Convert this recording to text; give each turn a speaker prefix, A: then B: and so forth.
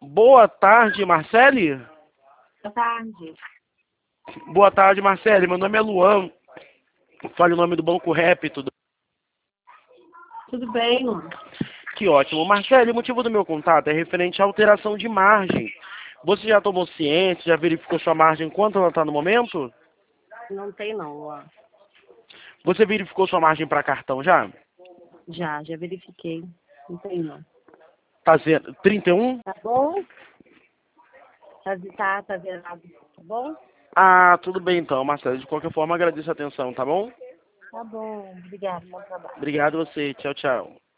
A: Boa tarde, Marcele.
B: Boa tarde.
A: Boa tarde, Marcele. Meu nome é Luan. Fale o nome do Banco Rap, tudo.
B: Tudo bem, Luan?
A: Que ótimo. Marcele, o motivo do meu contato é referente à alteração de margem. Você já tomou ciência, já verificou sua margem quanto ela está no momento?
B: Não tem não, Luan.
A: Você verificou sua margem para cartão já?
B: Já verifiquei. Não tem não.
A: Tá zero, 31?
B: Tá bom? Tá zerado. Tá bom?
A: Ah, tudo bem então, Marcele. De qualquer forma, agradeço a atenção, tá bom?
B: Tá bom. Obrigada, bom trabalho.
A: Obrigado a você. Tchau, tchau.